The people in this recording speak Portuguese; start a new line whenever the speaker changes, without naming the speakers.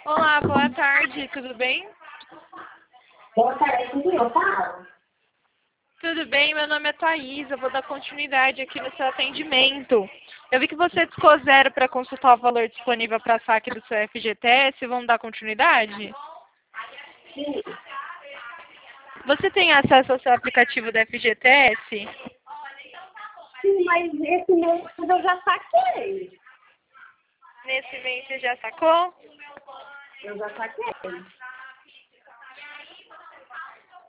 Olá, boa tarde, tudo bem?
Boa tarde, com quem eu falo?
Tudo bem, meu nome é Thaís, eu vou dar continuidade aqui no seu atendimento. Eu vi que você discou zero para consultar o valor disponível para saque do seu FGTS, vamos dar continuidade?
Sim.
Você tem acesso ao seu aplicativo do FGTS?
Sim, mas esse mês eu já saquei.
Nesse mês você já sacou?
Eu já saquei.